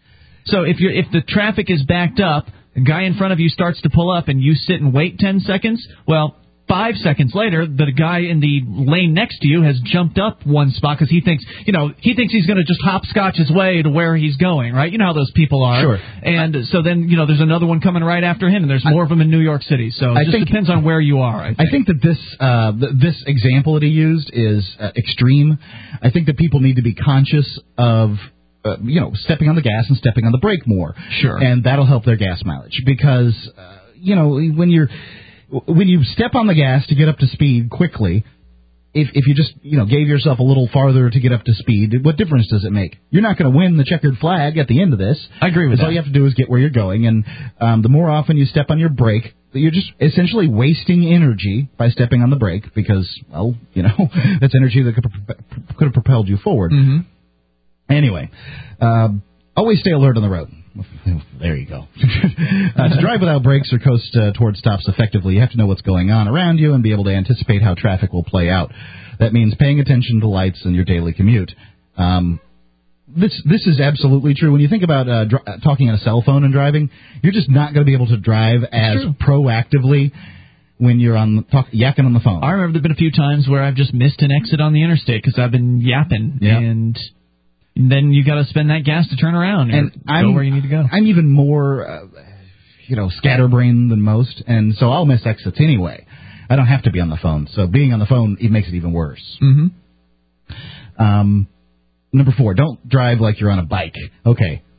S2: So if you're if the traffic is backed up, a guy in front of you starts to pull up, and you sit and wait ten seconds, well, five seconds later, the guy in the lane next to you has jumped up one spot because he thinks, you know, he thinks he's going to just hopscotch his way to where he's going, right? You know how those people are.
S3: Sure.
S2: And so then, you know, there's another one coming right after him, and there's more I, of them in New York City. So it
S3: I
S2: just
S3: think,
S2: depends on where you are. I think,
S3: I think that this uh, th- this example that he used is uh, extreme. I think that people need to be conscious of Uh, you know, stepping on the gas and stepping on the brake more.
S2: Sure.
S3: And that'll help their gas mileage because, uh, you know, when you're when you step on the gas to get up to speed quickly, if if you just, you know, gave yourself a little farther to get up to speed, what difference does it make? You're not going to win the checkered flag at the end of this.
S2: I agree with that.
S3: All you have to do is get where you're going, and um, the more often you step on your brake, you're just essentially wasting energy by stepping on the brake because, well, you know, that's energy that could, could have propelled you forward.
S2: Mm-hmm.
S3: Anyway, uh, always stay alert on the road. There you go. uh, to drive without brakes or coast uh, toward stops effectively, you have to know what's going on around you and be able to anticipate how traffic will play out. That means paying attention to lights in your daily commute. Um, this this is absolutely true. When you think about uh, dr- talking on a cell phone and driving, you're just not going to be able to drive as proactively when you're on talk, yapping on the phone.
S2: I remember there have been a few times where I've just missed an exit on the interstate because I've been yapping,
S3: yeah.
S2: and then you got to spend that gas to turn around and, and
S3: I'm,
S2: go where you need to go.
S3: I'm even more, uh, you know, scatterbrained than most, and so I'll miss exits anyway. I don't have to be on the phone, so being on the phone, it makes it even worse.
S2: Mm-hmm.
S3: Um, number four, don't drive like you're on a bike. Okay,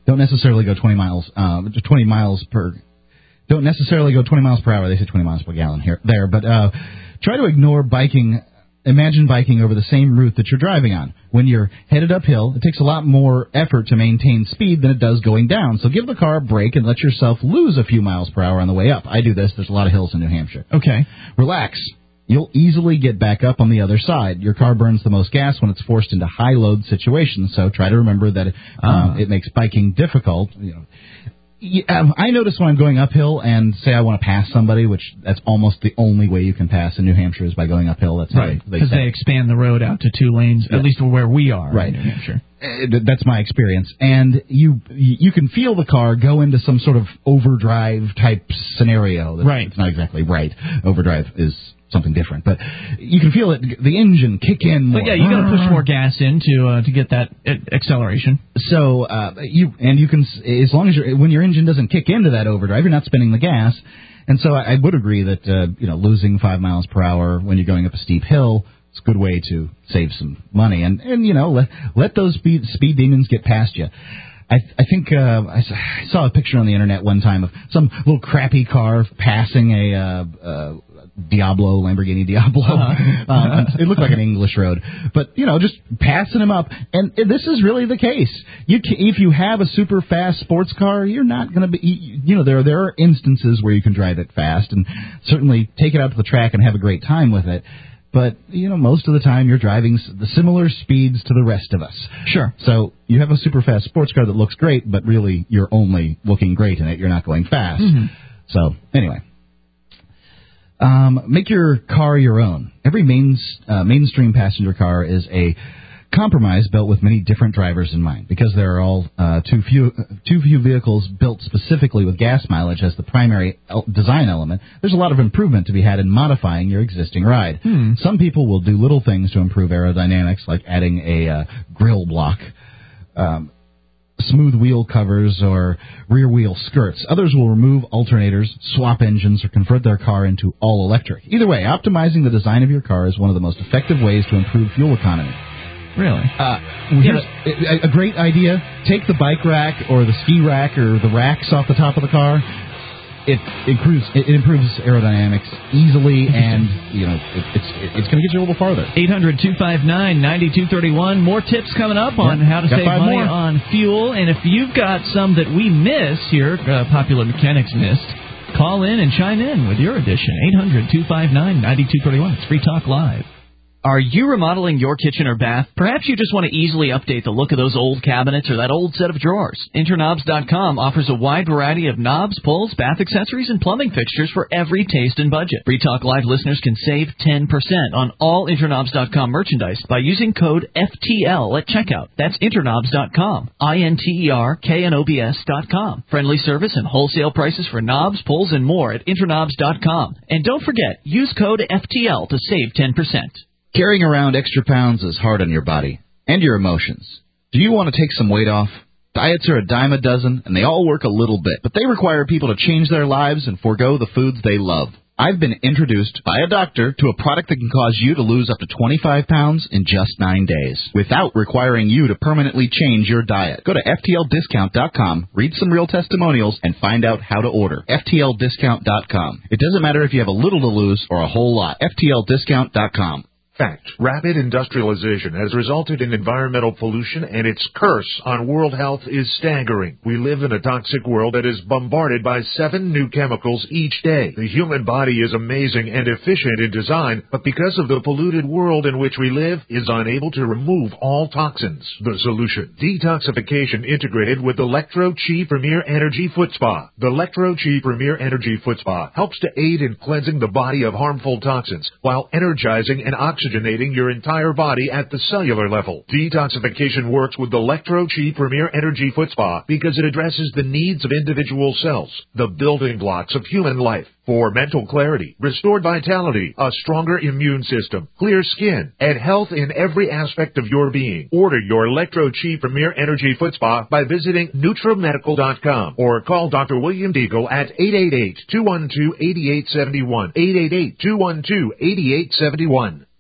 S3: don't necessarily go twenty miles, uh, twenty miles per. Don't necessarily go twenty miles per hour. They say twenty miles per gallon here, there, but uh, try to ignore biking. Imagine biking over the same route that you're driving on. When you're headed uphill, it takes a lot more effort to maintain speed than it does going down. So give the car a break and let yourself lose a few miles per hour on the way up. I do this. There's a lot of hills in New Hampshire.
S2: Okay.
S3: Relax. You'll easily get back up on the other side. Your car burns the most gas when it's forced into high-load situations, so try to remember that um, uh. it makes biking difficult. You know, Yeah, I notice when I'm going uphill and say I want to pass somebody, which that's almost the only way you can pass in New Hampshire is by going uphill. That's
S2: right, because they, they expand the road out to two lanes, yeah. at least where we are
S3: right.
S2: in New Hampshire.
S3: Uh, that's my experience. And you you can feel the car go into some sort of overdrive type scenario. That's,
S2: right.
S3: It's not exactly right. Overdrive is something different, but you can feel it, the engine kick in more.
S2: But yeah, you got to push more gas in to uh, to get that acceleration.
S3: So uh, you and you can, as long as you're, when your engine doesn't kick into that overdrive, you're not spinning the gas. And so I, I would agree that uh, you know losing five miles per hour when you're going up a steep hill is a good way to save some money. And and you know let let those speed speed demons get past you. I, I think uh, I saw a picture on the internet one time of some little crappy car passing a uh, uh, Diablo, Lamborghini Diablo. Uh-huh. um, it looked like an English road. But, you know, just passing them up. And this is really the case. You can, if you have a super fast sports car, you're not going to be, you know, there, there are instances where you can drive it fast and certainly take it out to the track and have a great time with it. But, you know, most of the time you're driving the similar speeds to the rest of us.
S2: Sure.
S3: So you have a super fast sports car that looks great, but really you're only looking great in it. You're not going fast.
S2: Mm-hmm.
S3: So, anyway. Um, make your car your own. Every main, uh, mainstream passenger car is a compromise built with many different drivers in mind. Because there are all uh, too few too few vehicles built specifically with gas mileage as the primary el- design element, there's a lot of improvement to be had in modifying your existing ride.
S2: Hmm.
S3: Some people will do little things to improve aerodynamics, like adding a uh, grill block, um, smooth wheel covers, or rear wheel skirts. Others will remove alternators, swap engines, or convert their car into all electric. Either way, optimizing the design of your car is one of the most effective ways to improve fuel economy.
S2: Really?
S3: Uh, here's a, a great idea. Take the bike rack or the ski rack or the racks off the top of the car. It improves it improves aerodynamics easily, and you know it, it's it, it's going to get you a little farther.
S2: eight hundred two five nine nine two three one. More tips coming up on
S3: yeah,
S2: how to save money
S3: more.
S2: on fuel. And if you've got some that we miss here, uh, Popular Mechanics missed, call in and chime in with your edition. eight hundred two five nine nine two three one. It's Free Talk Live. Are you remodeling your kitchen or bath? Perhaps you just want to easily update the look of those old cabinets or that old set of drawers. Interknobs dot com offers a wide variety of knobs, pulls, bath accessories, and plumbing fixtures for every taste and budget. Free Talk Live listeners can save ten percent on all Interknobs dot com merchandise by using code F T L at checkout. That's Interknobs dot com. I N T E R K N O B S dot com. Friendly service and wholesale prices for knobs, pulls, and more at Interknobs dot com. And don't forget, use code F T L to save ten percent.
S3: Carrying around extra pounds is hard on your body and your emotions. Do you want to take some weight off? Diets are a dime a dozen, and they all work a little bit, but they require people to change their lives and forego the foods they love. I've been introduced by a doctor to a product that can cause you to lose up to twenty-five pounds in just nine days without requiring you to permanently change your diet. Go to F T L discount dot com, read some real testimonials, and find out how to order. F T L discount dot com. It doesn't matter if you have a little to lose or a whole lot. F T L discount dot com.
S15: Fact. Rapid industrialization has resulted in environmental pollution, and its curse on world health is staggering. We live in a toxic world that is bombarded by seven new chemicals each day. The human body is amazing and efficient in design, but because of the polluted world in which we live, is unable to remove all toxins. The solution: detoxification integrated with Electro-Chi Premier Energy Foot Spa. The Electro-Chi Premier Energy Foot Spa helps to aid in cleansing the body of harmful toxins while energizing and oxygenating your entire body at the cellular level. Detoxification works with the Electro-Chi Premier Energy Foot Spa because it addresses the needs of individual cells, the building blocks of human life. For mental clarity, restored vitality, a stronger immune system, clear skin, and health in every aspect of your being. Order your Electro-Chi Premier Energy Foot Spa by visiting Nutramedical dot com or call Doctor William Deagle at eight eight eight, two one two, eight eight seven one, eight eight eight, two one two, eight eight seven one.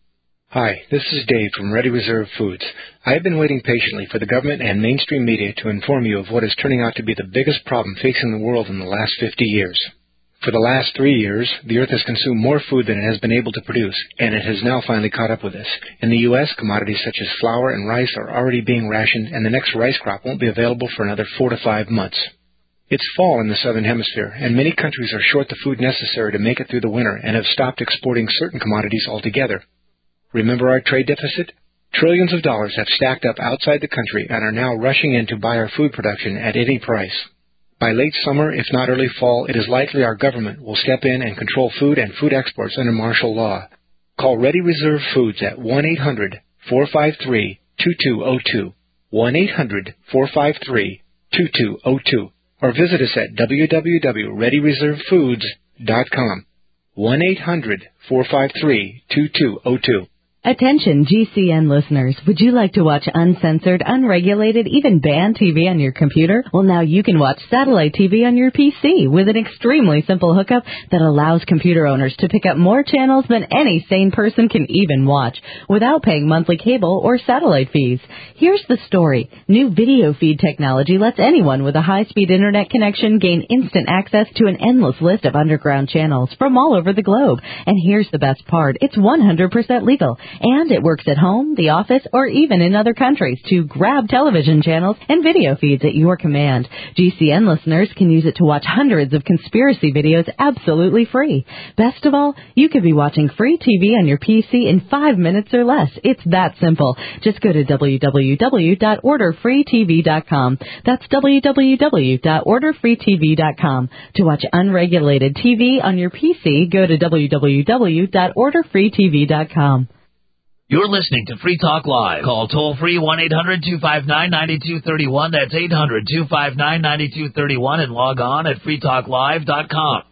S16: Hi, this is Dave from Ready Reserve Foods. I have been waiting patiently for the government and mainstream media to inform you of what is turning out to be the biggest problem facing the world in the last fifty years. For the last three years, the Earth has consumed more food than it has been able to produce, and it has now finally caught up with us. In the U S, commodities such as flour and rice are already being rationed, and the next rice crop won't be available for another four to five months. It's fall in the Southern Hemisphere, and many countries are short the food necessary to make it through the winter and have stopped exporting certain commodities altogether. Remember our trade deficit? Trillions of dollars have stacked up outside the country and are now rushing in to buy our food production at any price. By late summer, if not early fall, it is likely our government will step in and control food and food exports under martial law. Call Ready Reserve Foods at one eight hundred, four five three, two two zero two, one eight hundred, four five three, two two zero two, or visit us at w w w dot ready reserve foods dot com. one eight hundred, four five three, two two zero two.
S17: Attention G C N listeners, would you like to watch uncensored, unregulated, even banned T V on your computer? Well, now you can watch satellite T V on your P C with an extremely simple hookup that allows computer owners to pick up more channels than any sane person can even watch without paying monthly cable or satellite fees. Here's the story. New video feed technology lets anyone with a high-speed internet connection gain instant access to an endless list of underground channels from all over the globe. And here's the best part. It's one hundred percent legal. And it works at home, the office, or even in other countries to grab television channels and video feeds at your command. G C N listeners can use it to watch hundreds of conspiracy videos absolutely free. Best of all, you could be watching free T V on your P C in five minutes or less. It's that simple. Just go to w w w dot order free t v dot com. That's w w w dot order free t v dot com. To watch unregulated T V on your P C, go to w w w dot order free t v dot com.
S7: You're listening to Free Talk Live. Call toll-free one eight hundred, two five nine, nine two three one. That's eight hundred, two five nine, nine two three one. And log on at free talk live dot com.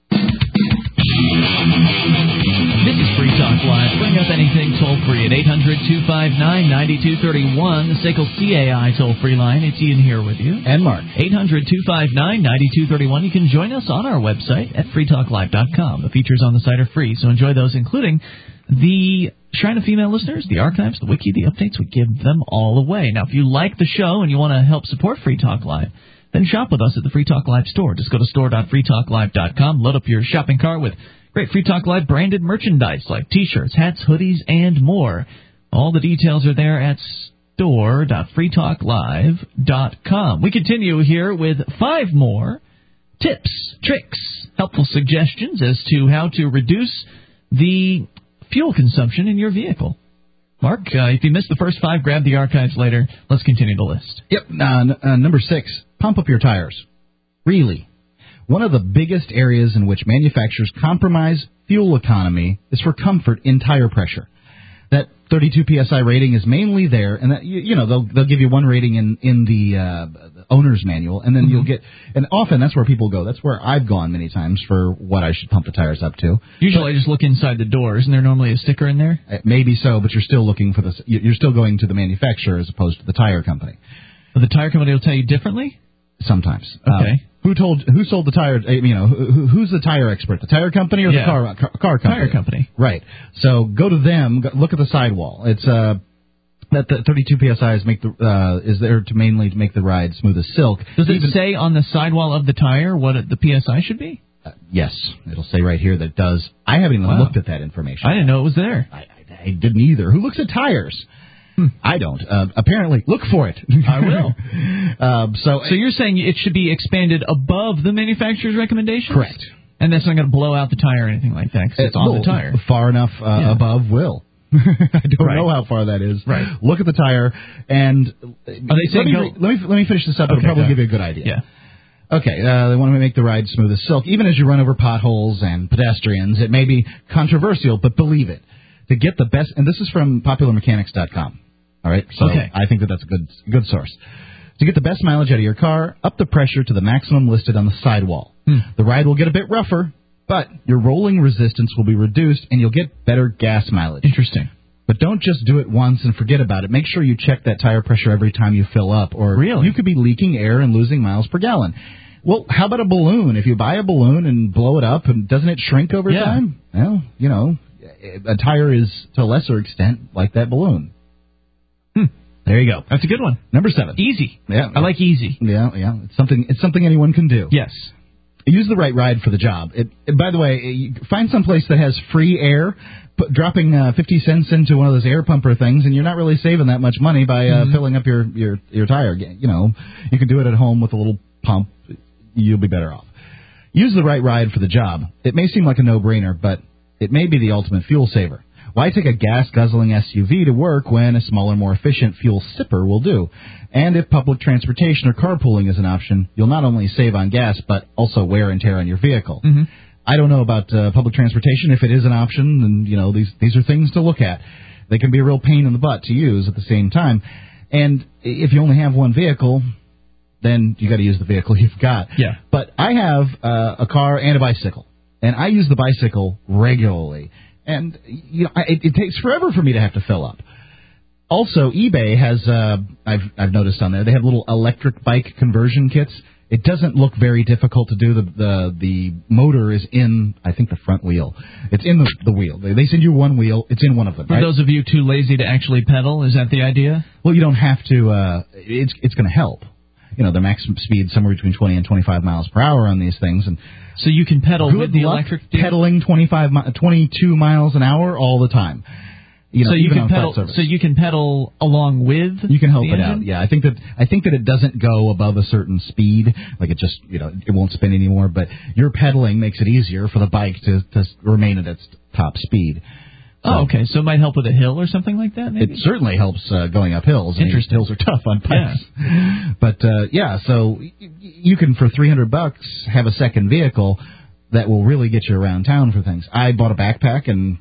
S2: This is Free Talk Live. Bring up anything toll-free at eight hundred, two five nine, nine two three one. The S A C L C A I toll-free line. It's Ian here with you.
S3: And Mark.
S2: eight hundred, two five nine, nine two three one. You can join us on our website at free talk live dot com. The features on the site are free, so enjoy those, including the Shrine of Female Listeners, the archives, the wiki, the updates. We give them all away. Now, if you like the show and you want to help support Free Talk Live, then shop with us at the Free Talk Live store. Just go to store dot free talk live dot com, load up your shopping cart with great Free Talk Live branded merchandise like T-shirts, hats, hoodies, and more. All the details are there at store dot free talk live dot com. We continue here with five more tips, tricks, helpful suggestions as to how to reduce the fuel consumption in your vehicle. Mark, uh, if you missed the first five, grab the archives later. Let's continue the list.
S3: Yep. Uh, n- uh, number six, pump up your tires. Really. One of the biggest areas in which manufacturers compromise fuel economy is for comfort in tire pressure. That thirty-two P S I rating is mainly there, and that, you, you know they'll they'll give you one rating in in the, uh, the owner's manual, and then mm-hmm. you'll get, and often that's where people go. That's where I've gone many times for what I should pump the tires up to.
S2: Usually,
S3: but,
S2: I just look inside the door. Isn't there normally a sticker in there?
S3: Uh, maybe so, but you're still looking for the you're still going to the manufacturer as opposed to the tire company.
S2: But the tire company will tell you differently.
S3: Sometimes.
S2: Okay.
S3: Um, who told? Who sold the tire? You know, who, who's the tire expert? The tire company or
S2: yeah.
S3: the car, car car company?
S2: Tire company.
S3: Right. So go to them. Go, look at the sidewall. It's uh that the thirty-two P S I is make the uh, is there to mainly to make the ride smooth as silk.
S2: Does it
S3: Even,
S2: say on the sidewall of the tire what the P S I should be?
S3: Uh, yes, it'll say right here that it does. I haven't even
S2: wow.
S3: looked at that information.
S2: I didn't know it was there.
S3: I, I, I didn't either. Who looks at tires? Hmm. I don't. Uh, apparently, look for it.
S2: I will.
S3: um, so,
S2: so you're saying it should be expanded above the manufacturer's recommendations?
S3: Correct.
S2: And that's not going to blow out the tire or anything like that because it's on
S3: well,
S2: the tire.
S3: Far enough uh,
S2: yeah.
S3: above will. I don't
S2: right.
S3: know how far that is.
S2: Right.
S3: Look at the tire, and
S2: Are they
S3: let, me,
S2: go-
S3: let me let me finish this up.
S2: Okay,
S3: It'll probably
S2: go.
S3: give you a good idea.
S2: Yeah.
S3: Okay, uh, they want to make the ride smooth as silk. Even as you run over potholes and pedestrians, it may be controversial, but believe it. To get the best, and this is from popular mechanics dot com. All right, so
S2: okay.
S3: I think that that's a good good source. To get the best mileage out of your car, up the pressure to the maximum listed on the sidewall.
S2: Hmm.
S3: The ride will get a bit rougher, but your rolling resistance will be reduced, and you'll get better gas mileage.
S2: Interesting.
S3: But don't just do it once and forget about it. Make sure you check that tire pressure every time you fill up, or
S2: really?
S3: you could be leaking air and losing miles per gallon. Well, how about a balloon? If you buy a balloon and blow it up, and doesn't it shrink over
S2: yeah.
S3: time? Well, you know, a tire is, to a lesser extent, like that balloon.
S2: Hmm.
S3: There you go.
S2: That's a good one.
S3: Number seven.
S2: Easy.
S3: Yeah.
S2: I like easy.
S3: Yeah, yeah. It's something, it's something anyone can do.
S2: Yes.
S3: Use the right ride for the job. It, it, by the way, you find some place that has free air. Put, dropping uh, fifty cents into one of those air pumper things, and you're not really saving that much money by uh, mm-hmm. filling up your, your, your tire. You know, you can do it at home with a little pump. You'll be better off. Use the right ride for the job. It may seem like a no-brainer, but it may be the ultimate fuel saver. Why take a gas-guzzling S U V to work when a smaller, more efficient fuel sipper will do? And if public transportation or carpooling is an option, you'll not only save on gas, but also wear and tear on your vehicle.
S2: Mm-hmm.
S3: I don't know about uh, public transportation. If it is an option, then, you know, these these are things to look at. They can be a real pain in the butt to use at the same time. And if you only have one vehicle, then you got to use the vehicle you've got.
S2: Yeah.
S3: But I have uh, a car and a bicycle, and I use the bicycle regularly. And, you know, I, it, it takes forever for me to have to fill up. Also, eBay has, uh, I've I've noticed on there, they have little electric bike conversion kits. It doesn't look very difficult to do. The the the motor is in, I think, the front wheel. It's in the, the wheel. They, they send you one wheel. It's in one of them.
S2: For
S3: right?
S2: those of you too lazy to actually pedal, is that the idea?
S3: Well, you don't have to. Uh, it's it's going to help. You know, the maximum speed somewhere between twenty and twenty-five miles per hour on these things, and
S2: so you can pedal
S3: good
S2: with the
S3: luck
S2: electric deal?
S3: pedaling twenty-five, twenty-two miles an hour all the time. You know,
S2: so you
S3: even
S2: can
S3: on
S2: pedal.
S3: flat surface.
S2: So you can pedal along with.
S3: You can help
S2: the
S3: it
S2: engine?
S3: out. Yeah, I think that I think that it doesn't go above a certain speed. Like it just, you know, it won't spin anymore. But your pedaling makes it easier for the bike to to remain at its top speed. So
S2: oh, okay. So it might help with a hill or something like that. Maybe?
S3: It certainly helps uh, going up hills.
S2: Interesting.
S3: I mean, hills are tough on bikes.
S2: Yeah.
S3: But uh, yeah, so y- you can for three hundred bucks have a second vehicle that will really get you around town for things. I bought a backpack, and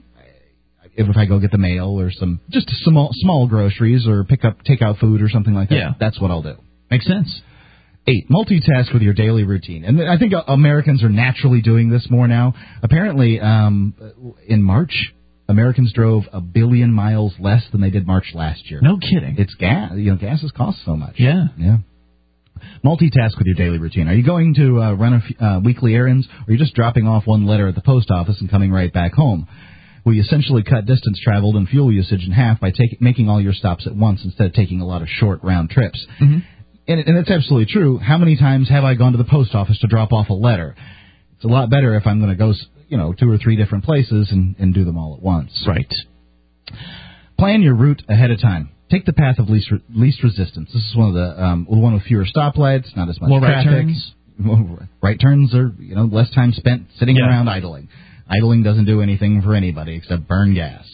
S3: if I go get the mail or some just small small groceries or pick up take out food or something like that,
S2: yeah.
S3: that's what I'll do.
S2: Makes sense.
S3: Eight, multitask with your daily routine. And I think Americans are naturally doing this more now. Apparently, um, in March, Americans drove a billion miles less than they did March last year.
S2: No kidding.
S3: It's gas. You know, gas has cost so much.
S2: Yeah.
S3: Yeah. Multitask with your daily routine. Are you going to uh, run a f- uh, weekly errands, or are you just dropping off one letter at the post office and coming right back home? Well, you essentially cut distance traveled and fuel usage in half by take, making all your stops at once instead of taking a lot of short round trips.
S2: Mm-hmm.
S3: And, and it's absolutely true. How many times have I gone to the post office to drop off a letter? It's a lot better if I'm going to go, you know, two or three different places and, and do them all at once.
S2: Right.
S3: Plan your route ahead of time. Take the path of least re- least resistance. This is one of the um, one with fewer stoplights, not as much
S2: More
S3: traffic.
S2: right turns.
S3: Well, right turns are, you know, less time spent sitting
S2: Yeah.
S3: around idling. Idling doesn't do anything for anybody except burn gas.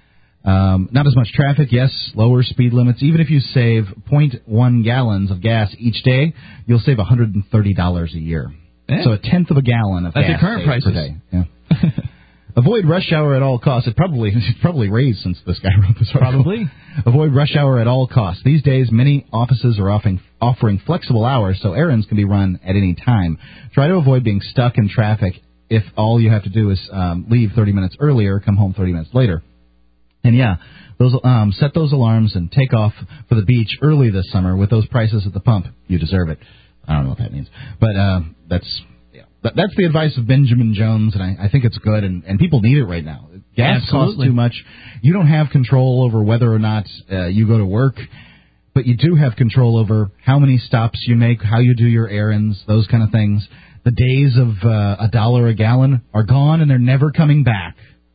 S3: Um, not as much traffic, yes, lower speed limits. Even if you save zero point one gallons of gas each day, you'll save one hundred thirty dollars a year.
S2: Eh.
S3: So a tenth of a gallon of
S2: At
S3: gas
S2: the current
S3: saved per
S2: prices.
S3: day. Yeah. Avoid rush hour at all costs. It probably it's probably raised since this guy wrote this article.
S2: Probably.
S3: Avoid rush hour at all costs. These days, many offices are offering offering flexible hours, so errands can be run at any time. Try to avoid being stuck in traffic if all you have to do is um, leave thirty minutes earlier, come home thirty minutes later. And yeah, those um, set those alarms and take off for the beach early this summer. With those prices at the pump, you deserve it. I don't know what that means, but uh, that's yeah, that, that's the advice of Benjamin Jones, and I, I think it's good, and, and people need it right now. Gas
S2: Absolutely.
S3: costs too much. You don't have control over whether or not uh, you go to work, but you do have control over how many stops you make, how you do your errands, those kind of things. The days of uh, a dollar a gallon are gone, and they're never coming back.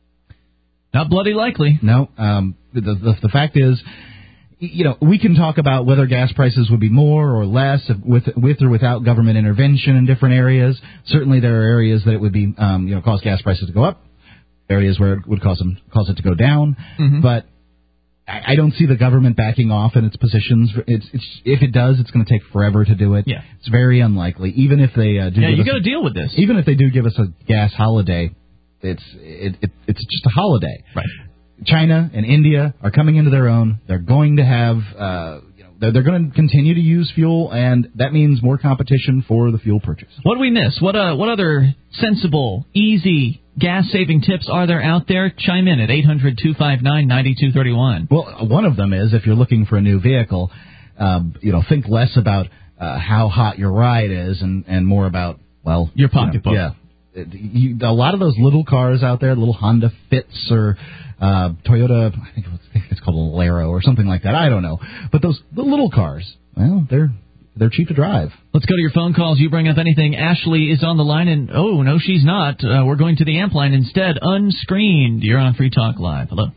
S2: Not bloody likely.
S3: No. Um, the, the the fact is, you know, we can talk about whether gas prices would be more or less with with or without government intervention in different areas. Certainly, there are areas that it would be, um, you know, cause gas prices to go up. Areas where it would cause them cause it to go down.
S2: Mm-hmm.
S3: But I, I don't see the government backing off in its positions. It's, it's if it does, it's going to take forever to do it.
S2: Yeah.
S3: It's very unlikely. Even if they uh, do.
S2: Yeah,
S3: give
S2: you
S3: us
S2: got to
S3: a-
S2: deal with this.
S3: Even if they do give us a gas holiday, it's it, it it's just a holiday.
S2: Right.
S3: China and India are coming into their own. They're going to have, uh, you know, they're, they're going to continue to use fuel, and that means more competition for the fuel purchase.
S2: What do we miss? What uh, what other sensible, easy gas-saving tips are there out there? Chime in at eight hundred two five nine nine two three one.
S3: Well, one of them is if you're looking for a new vehicle, um, you know, think less about uh, how hot your ride is and, and more about, well,
S2: Your
S3: you know,
S2: pocketbook.
S3: yeah. you, a lot of those little cars out there, little Honda Fits or uh, Toyota, I think, it was, I think it's called a Lero or something like that. I don't know. But those the little cars, well, they're they're cheap to drive.
S2: Let's go to your phone calls. You bring up anything. Ashley is on the line, and oh, no, she's not. Uh, we're going to the amp line instead, unscreened. You're on Free Talk Live. Hello.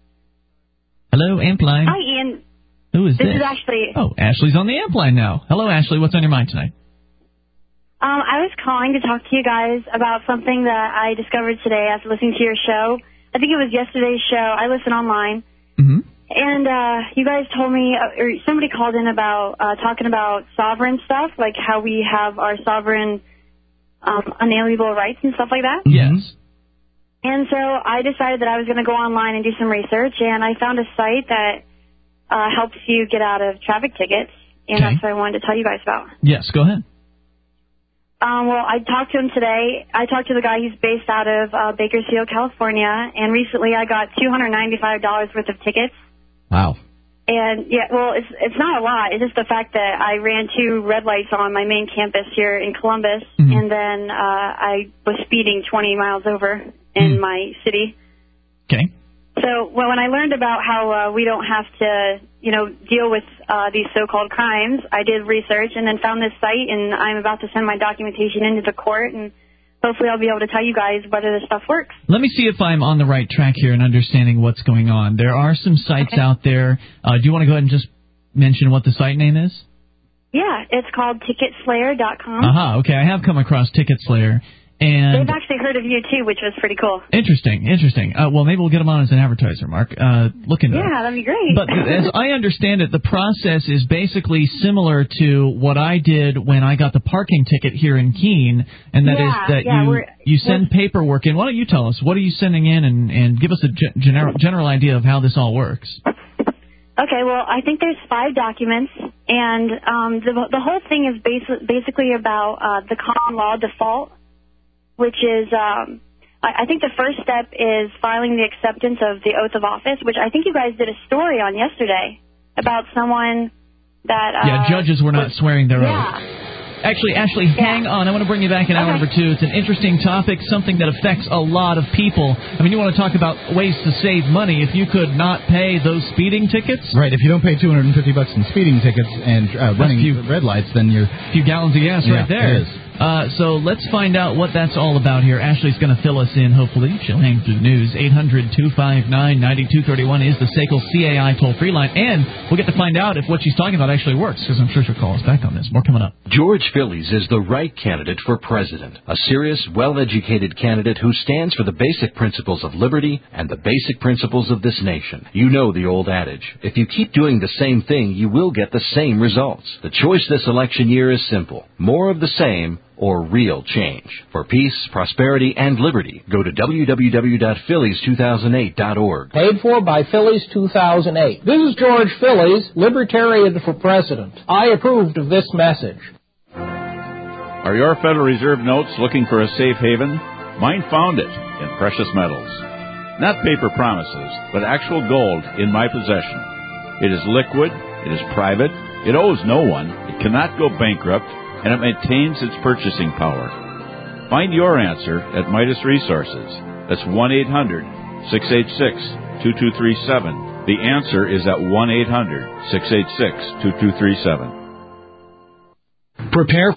S2: Hello, amp line.
S18: Hi, Ian.
S2: Who is this?
S18: This is Ashley.
S2: Oh, Ashley's on the amp line now. Hello, Ashley. What's on your mind tonight?
S18: Um, I was calling to talk to you guys about something that I discovered today after listening to your show. I think it was yesterday's show. I listen online.
S2: Mm-hmm.
S18: And uh, you guys told me, uh, or somebody called in about uh, talking about sovereign stuff, like how we have our sovereign um, unalienable rights and stuff like that.
S2: Yes.
S18: And so I decided that I was going to go online and do some research, and I found a site that uh, helps you get out of traffic tickets, and
S2: Okay.
S18: that's what I wanted to tell you guys about.
S2: Yes, go ahead.
S18: Um, well, I talked to him today. I talked to the guy who's based out of uh, Bakersfield, California, and recently I got two hundred ninety-five dollars worth of tickets.
S3: Wow.
S18: And, yeah, well, it's it's not a lot. It's just the fact that I ran two red lights on my main campus here in Columbus,
S2: Mm-hmm.
S18: and then uh, I was speeding twenty miles over in
S2: Mm.
S18: my city.
S2: Okay.
S18: So well, when I learned about how uh, we don't have to, you know, deal with uh, these so-called crimes, I did research and then found this site, and I'm about to send my documentation into the court, and hopefully I'll be able to tell you guys whether this stuff works.
S2: Let me see if I'm on the right track here in understanding what's going on. There are some sites
S18: Okay.
S2: out there. Uh, do you want to go ahead and just mention what the site name is?
S18: Yeah, it's called ticket slayer dot com.
S2: Aha, okay. I have come across Ticket Slayer. And
S18: They've actually heard of you, too, which was pretty cool.
S2: interesting, interesting. Uh, well, maybe we'll get them on as an advertiser, Mark. Uh, look into it.
S18: Yeah, that'd be great.
S2: But as I understand it, the process is basically similar to what I did when I got the parking ticket here in Keene, and that is
S18: Yeah,
S2: that
S18: yeah,
S2: you
S18: we're-
S2: you send paperwork in. Why don't you tell us, what are you sending in, and, and give us a ge- general, general idea of how this all works?
S18: Okay, well, I think there's five documents, and um, the the whole thing is basi- basically about uh, the common law default, which is, um, I, I think the first step is filing the acceptance of the oath of office, which I think you guys did a story on yesterday about someone that... Uh,
S2: Yeah, judges were not swearing their
S18: yeah.
S2: oath. Actually, Ashley, hang on. I want to bring you back in hour
S18: Okay.
S2: number two. It's an interesting topic, something that affects a lot of people. I mean, you want to talk about ways to save money. If you could not pay those speeding tickets...
S3: Right, if you don't pay two hundred fifty bucks in speeding tickets and uh, running
S2: few-
S3: red lights, then you're...
S2: A few gallons of gas
S3: Yeah,
S2: right there.
S3: it is.
S2: Uh, so let's find out what that's all about here. Ashley's going to fill us in, hopefully. She'll hang through the news. eight hundred two five nine nine two three one is the S A C L C A I toll-free line. And we'll get to find out if what she's talking about actually works, because I'm sure she'll call us back on this. More coming up.
S19: George Phillies is the right candidate for president. A serious, well-educated candidate who stands for the basic principles of liberty and the basic principles of this nation. You know the old adage. If you keep doing the same thing, you will get the same results. The choice this election year is simple. More of the same or real change. For peace, prosperity, and liberty, go to w w w dot phillies two thousand eight dot org.
S20: Paid for by Phillies two thousand eight. This is George Phillies, Libertarian for President. I approved of this message.
S21: Are your Federal Reserve notes looking for a safe haven? Mine found it in precious metals. Not paper promises, but actual gold in my possession. It is liquid, it is private, it owes no one, it cannot go bankrupt, and it maintains its purchasing power. Find your answer at Midas Resources. That's one eight hundred six eight six two two three seven. The answer is at one eight hundred six eight six two two three seven.
S20: Prepare